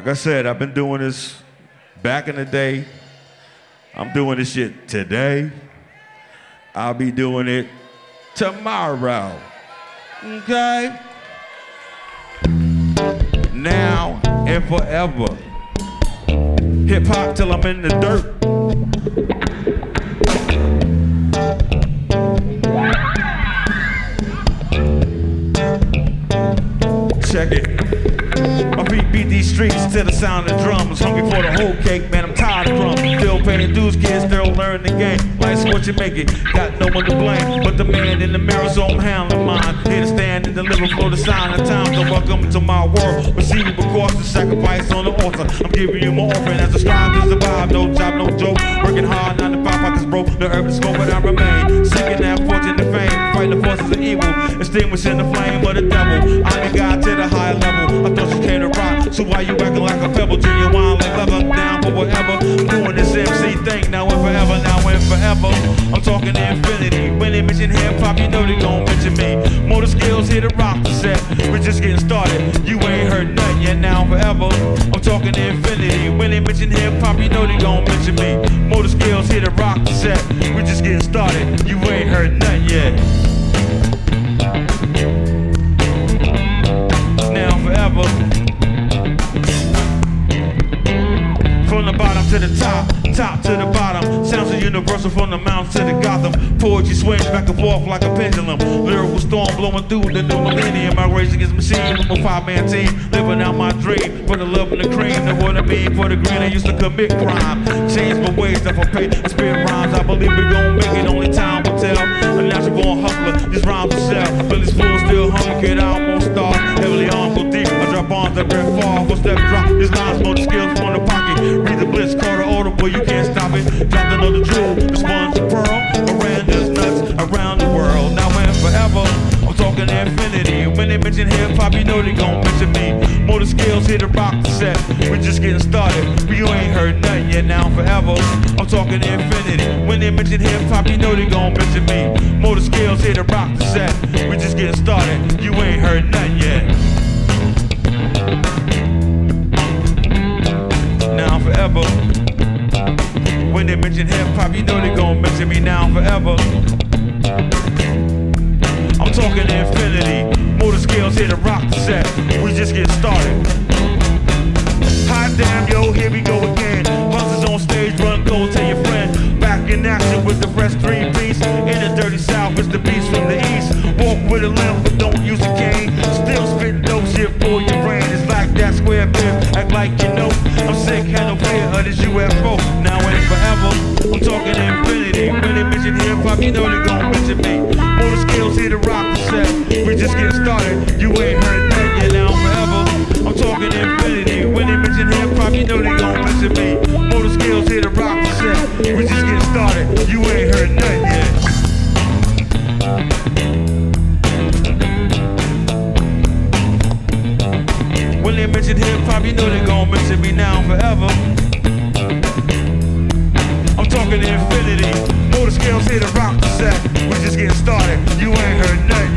Like I said, I've been doing this back in the day. I'm doing this shit today. I'll be doing it tomorrow. Okay? Now and forever. Hip hop till I'm in the dirt. Check it. My feet beat these streets to the sound of drums. Hungry for the whole cake, man, I'm tired of crumbs. Still paying dues, kids, still learn the game. Life's what you make it, got no one to blame. But the man in the mirror's own handling mine. Here to stand and deliver for the sign of time. So welcome to my world. Receive it because the sacrifice on the altar. I'm giving you my offering as I strive to survive. No job, no joke. Working hard, 9 to 5 pockets broke. The earth is smoke, but I remain. Seeking that fortune and fame. Fighting the forces of evil. Extinguishing the flame of the devil. I'm the God to the high level. I thought you came to rock, so why you acting like a pebble? Genuine like leather, down for whatever. Doing this MC thing now and forever, now and forever. I'm talking infinity. When they mention hip hop, you know they gon' mention me. Motor skills here to rock the set. We're just getting started. You ain't heard nothing yet, now and forever. I'm talking infinity. When they mention hip hop, you know they gon' mention me. Motor skills here to rock the set. We're just getting started. You ain't heard nothing yet. Now and forever. From the bottom to the top, top to the bottom. Sounds are universal from the mountains to the Gotham. Poetry swings back and forth like a pendulum. Lyrical storm blowing through the new millennium. I race against machine with a 5-man team. Living out my dream for the love and the cream. The what I mean for the green I used to commit crime. Change my ways that for pay. I spit rhymes. I believe we're gonna make it. Only time will tell. A natural born hustler. These rhymes will sell. But this fool still hungry. Kid, I almost starve. Heavily armed, go deep. I drop bombs that very far. One step drop. These lines know the skills from the pocket. Read the blitz, Carter audible, you can't stop it. Dropped another jewel, the sponge and pearl. Miranda's nuts around the world. Now and forever, I'm talking infinity. When they mention hip hop, you know they gon' mention me. Motor skills here to rock the set. We're just getting started, but you ain't heard nothing yet. Now and forever, I'm talking infinity. When they mention hip hop, you know they gon' mention me. Motor skills here to rock the set. We're just getting started, you ain't heard nothing yet. Now and forever. When they mention hip hop, you know they gon' mention me now and forever. I'm talking infinity. Motor skills here to rock the set. We just get started. Hot damn, yo, here we go again. Busters on stage, run, go, tell your friend. Back in action with the fresh 3-piece. In the dirty south, it's the beast from the east. Walk with a limp, but don't use a cane. Still spitting dope shit for your brain. It's like that square bit, act like you know. I'm sick, had no fear of this UFO. Now and forever, I'm talking infinity. When they mention hip hop, you know they gon' mention me. Motor skills here to rock the set. We just getting started. You ain't heard nothing yet. Now and forever, I'm talking infinity. When they mention hip hop, you know they gon' mention me. Motor skills here to rock the set. We just getting started. You ain't heard nothing yet. When they mention hip hop, you know they gon' mention me now and forever. I'm talking infinity. Motor skills here to rock the set. We just getting started. You ain't heard nothing.